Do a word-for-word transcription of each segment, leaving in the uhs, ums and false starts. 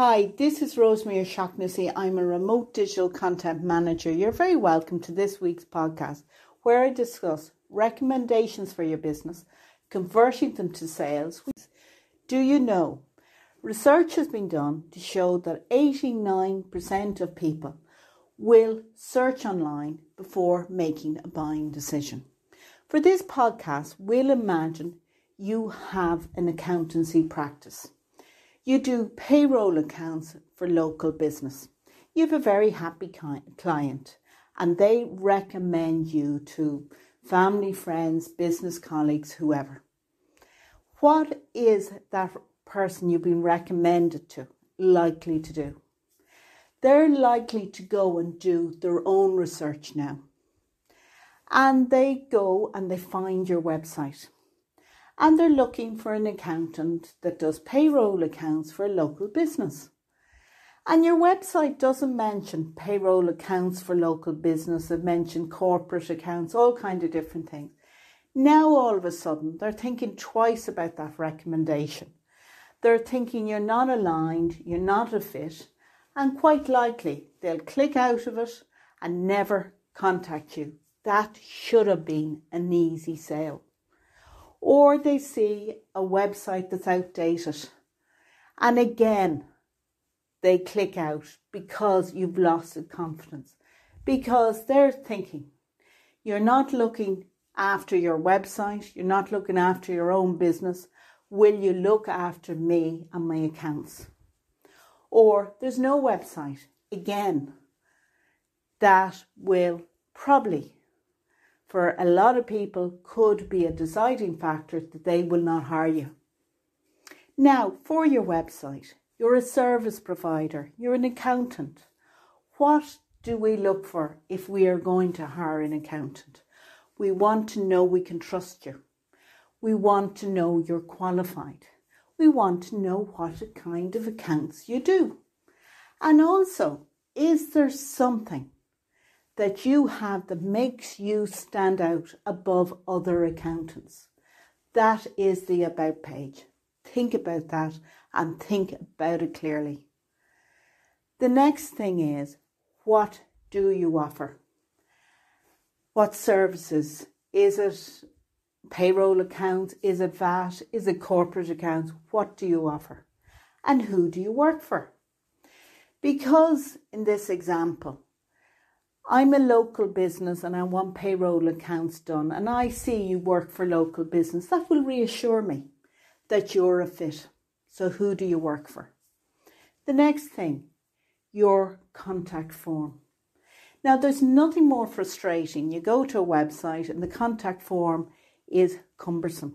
Hi, this is Rosemary O'Shaughnessy. I'm a remote digital content manager. You're very welcome to this week's podcast, where I discuss recommendations for your business, converting them to sales. Do you know? Research has been done to show that eighty-nine percent of people will search online before making a buying decision. For this podcast, we'll imagine you have an accountancy practice. You do payroll accounts for local business. You have a very happy client and they recommend you to family, friends, business colleagues, whoever. What is that person you've been recommended to likely to do? They're likely to go and do their own research now. And they go and they find your website. And they're looking for an accountant that does payroll accounts for a local business. And your website doesn't mention payroll accounts for local business, it mentions corporate accounts, all kinds of different things. Now all of a sudden they're thinking twice about that recommendation. They're thinking you're not aligned, you're not a fit, and quite likely they'll click out of it and never contact you. That should have been an easy sale. Or they see a website that's outdated and again they click out because you've lost confidence, because they're thinking you're not looking after your website, you're not looking after your own business. Will you look after me and my accounts? Or there's no website, again, that will probably for a lot of people could be a deciding factor that they will not hire you. Now, for your website, you're a service provider, you're an accountant. What do we look for if we are going to hire an accountant? We want to know we can trust you. We want to know you're qualified. We want to know what kind of accounts you do. And also, is there something that you have that makes you stand out above other accountants? That is the about page. Think about that and think about it clearly. The next thing is, what do you offer? What services? Is it payroll accounts? Is it V A T? Is it corporate accounts? What do you offer? And who do you work for? Because in this example, I'm a local business and I want payroll accounts done and I see you work for local business. That will reassure me that you're a fit. So who do you work for? The next thing, your contact form. Now there's nothing more frustrating. You go to a website and the contact form is cumbersome.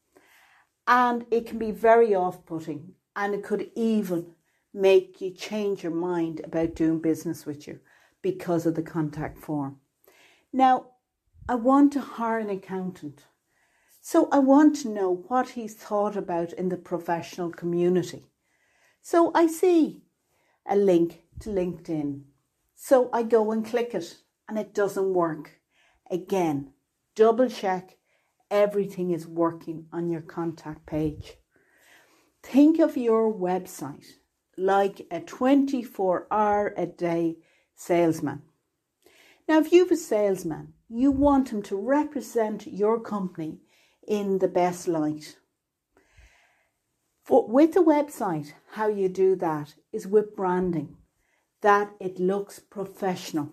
And it can be very off-putting and it could even make you change your mind about doing business with you, because of the contact form. Now, I want to hire an accountant. So I want to know what he's thought about in the professional community. So I see a link to LinkedIn. So I go and click it and it doesn't work. Again, double check everything is working on your contact page. Think of your website like a twenty-four hour a day salesman. Now, if you have a salesman, you want him to represent your company in the best light. For, with the website, how you do that is with branding, that it looks professional.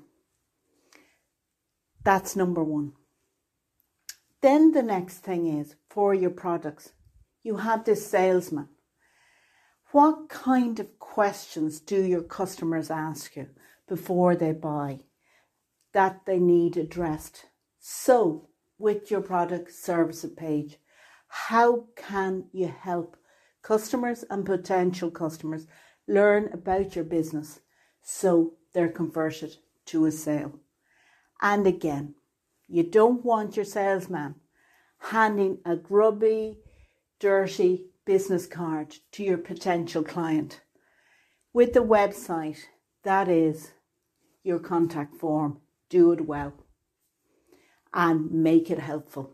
That's number one. Then the next thing is for your products. You have this salesman. What kind of questions do your customers ask you before they buy that they need addressed? So with your product service page, how can you help customers and potential customers learn about your business so they're converted to a sale? And again, you don't want your salesman handing a grubby, dirty business card to your potential client. With the website, that is your contact form. Do it well and make it helpful.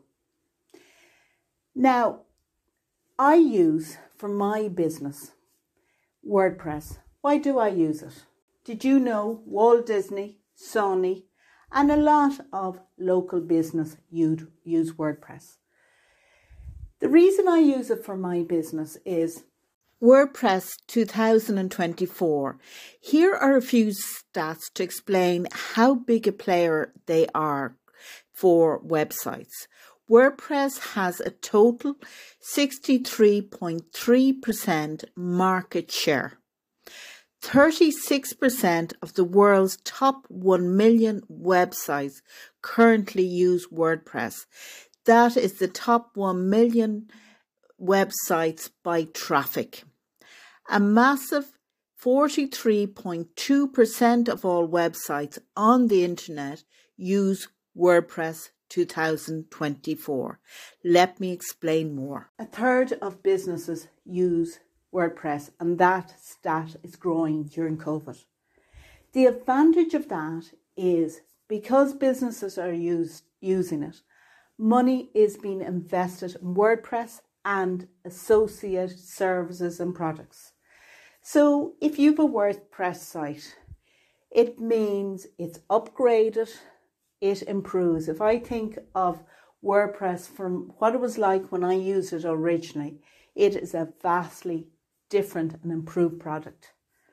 Now, I use for my business WordPress. Why do I use it? Did you know Walt Disney, Sony, and a lot of local business use WordPress? The reason I use it for my business is WordPress two thousand twenty-four. Here are a few stats to explain how big a player they are for websites. WordPress has a total sixty-three point three percent market share. thirty-six percent of the world's top one million websites currently use WordPress. That is the top one million websites by traffic. A massive forty-three point two percent of all websites on the internet use WordPress two thousand twenty-four. Let me explain more. A third of businesses use WordPress, and that stat is growing during COVID. The advantage of that is because businesses are used, using it, money is being invested in WordPress and associated services and products. So if you have a WordPress site, it means it's upgraded, it improves. If I think of WordPress from what it was like when I used it originally, it is a vastly different and improved product.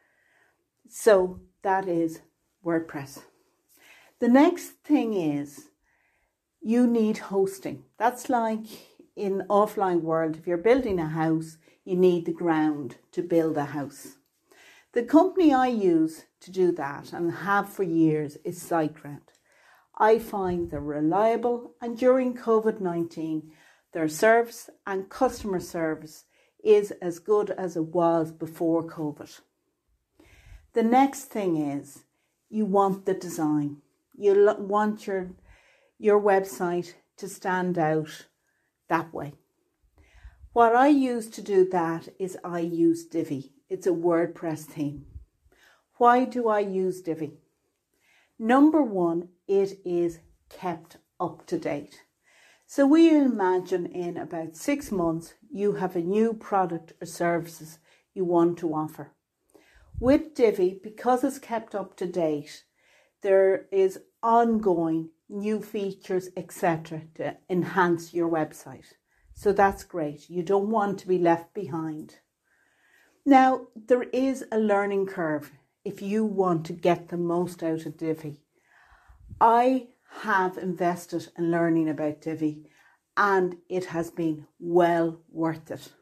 So that is WordPress. The next thing is you need hosting. That's like in offline world, if you're building a house, you need the ground to build a house. The company I use to do that and have for years is SiteGround. I find they're reliable, and during COVID nineteen, their service and customer service is as good as it was before COVID. The next thing is you want the design. You want your, your website to stand out that way. What I use to do that is I use Divi. It's a WordPress theme. Why do I use Divi? Number one, it is kept up to date. So we imagine in about six months, you have a new product or services you want to offer. With Divi, because it's kept up to date, there is ongoing new features, et cetera to enhance your website. So that's great. You don't want to be left behind. Now, there is a learning curve if you want to get the most out of Divi. I have invested in learning about Divi, and it has been well worth it.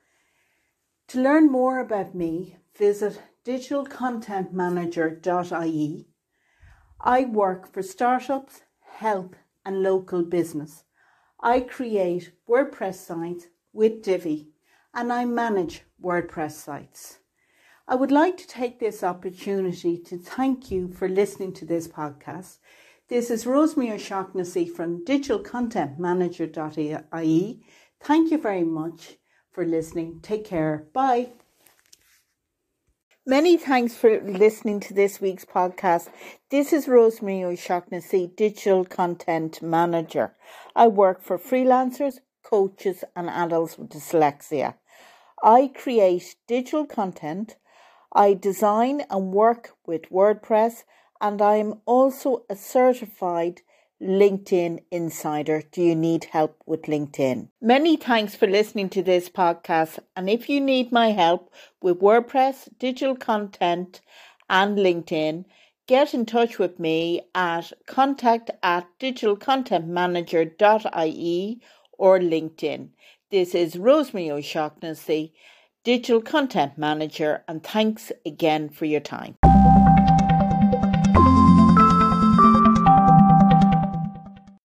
To learn more about me, visit digital content manager dot I E. I work for startups, health and local business. I create WordPress sites with Divi, and I manage WordPress sites. I would like to take this opportunity to thank you for listening to this podcast. This is Rosemary O'Shaughnessy from digital content manager dot I E. Thank you very much for listening. Take care. Bye. Many thanks for listening to this week's podcast. This is Rosemary O'Shaughnessy, Digital Content Manager. I work for freelancers, coaches and adults with dyslexia. I create digital content, I design and work with WordPress, and I am also a certified LinkedIn Insider. Do you need help with LinkedIn? Many thanks for listening to this podcast. And if you need my help with WordPress, digital content and LinkedIn, get in touch with me at contact at digital content manager dot I E or LinkedIn. This is Rosemary O'Shaughnessy, Digital Content Manager, and thanks again for your time.